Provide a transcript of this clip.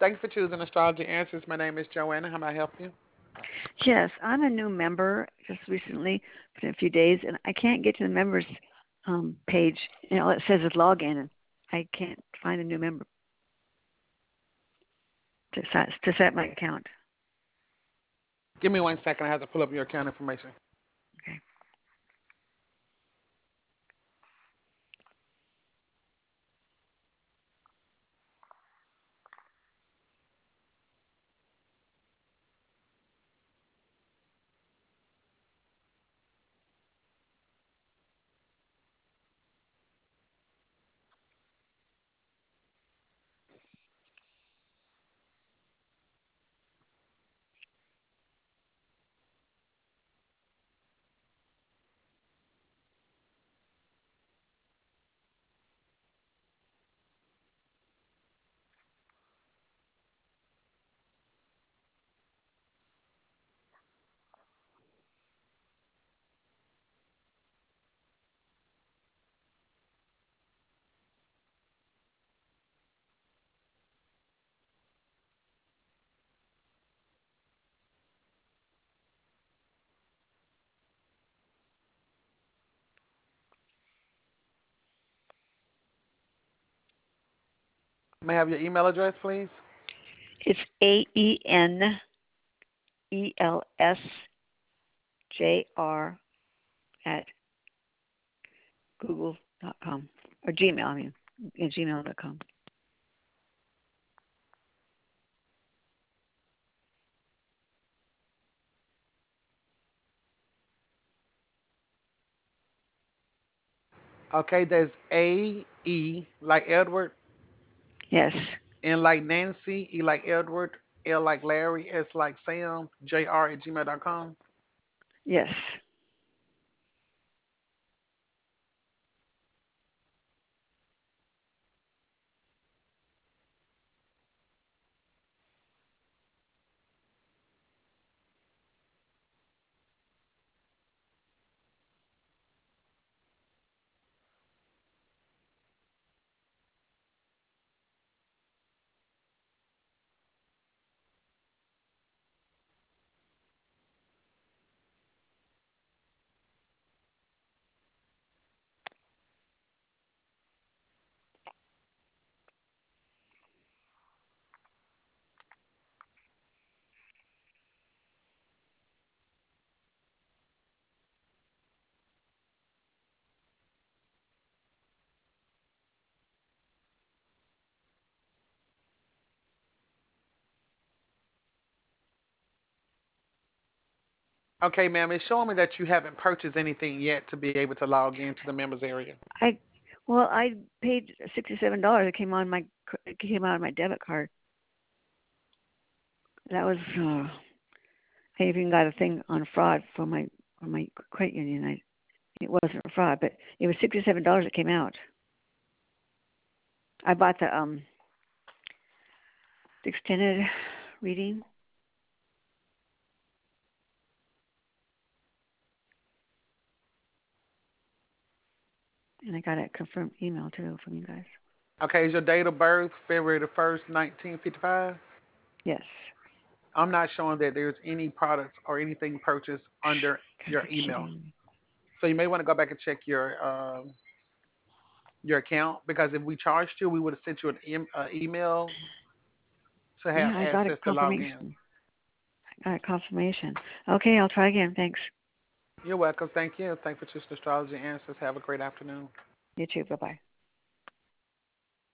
Thank you for choosing Astrology Answers. My name is Joanna. How may I help you? Yes, I'm a new member just recently, for a few days, and I can't get to the members page. All it says is login, and I can't find a new member to set my account. Give me 1 second. I have to pull up your account information. Okay. May I have your email address, please? It's AENELSJR at google.com or Gmail. I mean, gmail.com. Okay, there's A E like Edward, Yes, N like Nancy, E like Edward, L like Larry, S like Sam, JR at gmail.com. yes. Okay, ma'am, it's showing me that you haven't purchased anything yet to be able to log into the members area. I well, I paid $67. It came on my it came out of my debit card. That was I even got a thing on fraud for my credit union. It wasn't a fraud, but it was $67 that came out. I bought the extended reading, and I got a confirmed email too from you guys. Okay, is your date of birth February the 1st, 1955? Yes. I'm not showing that there's any products or anything purchased under Guys your are email. kidding me. So you may want to go back and check your account because if we charged you, we would have sent you an email to have Yeah, I got a access to log in. confirmation. I got a confirmation. Okay, I'll try again. Thanks. You're welcome. Thank you. Thank you for choosing Astrology Answers. Have a great afternoon. You too. Bye bye.